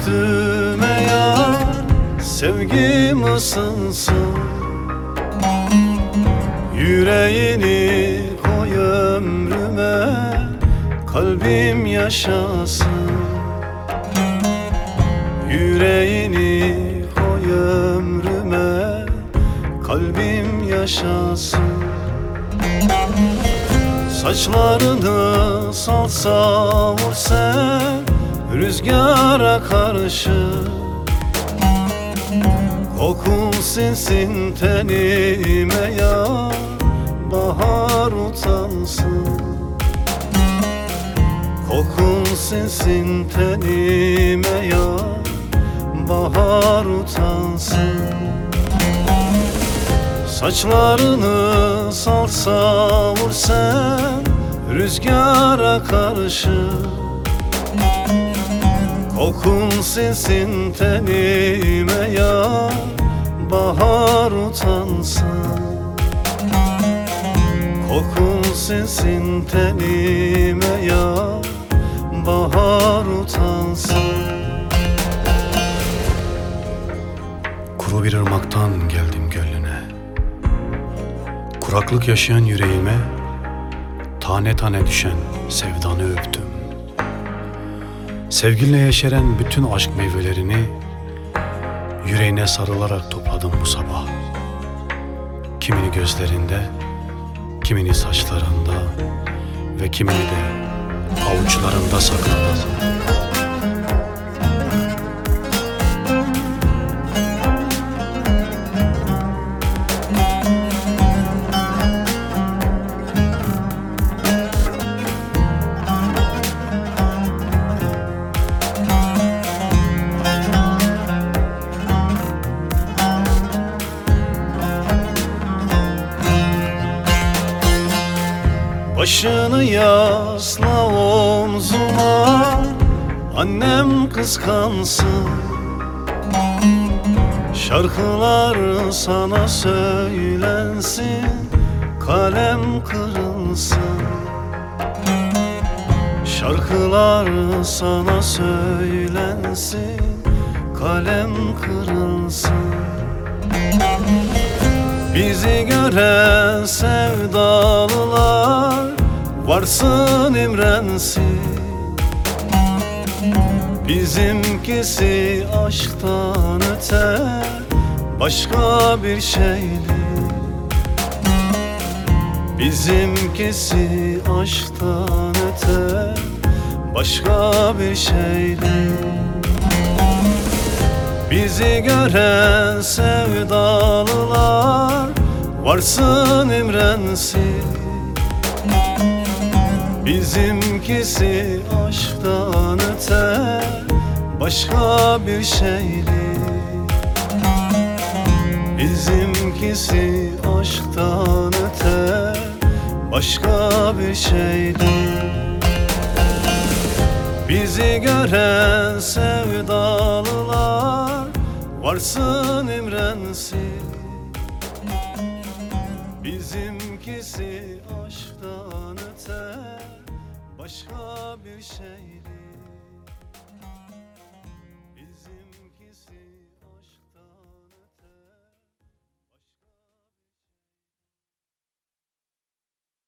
üstüme yar, sevgim ısınsın. Yüreğini koy ömrüme, kalbim yaşasın. Yüreğini koy ömrüme, kalbim yaşasın. Saçlarını sal savur sen rüzgara karşı, kokun sinsin tenime yar, bahar utansın. Kokun sinsin tenime yar, bahar utansın. Saçlarını sal savur sen rüzgara karşı, kokun sinsin tenime yar, bahar utansın. Kokun sinsin tenime yar, bahar utansın. Kuru bir ırmaktan geldim gönlüne, kuraklık yaşayan yüreğime tane tane düşen sevdanı öptüm. Sevgilinle yeşeren bütün aşk meyvelerini yüreğine sarılarak topladım bu sabah. Kimini gözlerinde, kimini saçlarında ve kimini de avuçlarında sakladım. Başını yasla omzuma, annem kıskansın. Şarkılar sana söylensin, kalem kırılsın. Şarkılar sana söylensin, kalem kırılsın. Bizi gören sevdalılar varsın imrensin. Bizimkisi aşktan öte başka bir şeydi. Bizimkisi aşktan öte başka bir şeydi. Bizi gören sevdalılar varsın imrensin. Bizimkisi aşktan öte başka bir şeydi. Bizimkisi aşktan öte başka bir şeydi. Bizi gören sevdalılar varsın imrensin. Bizimkisi aşktan öte başka bir şey.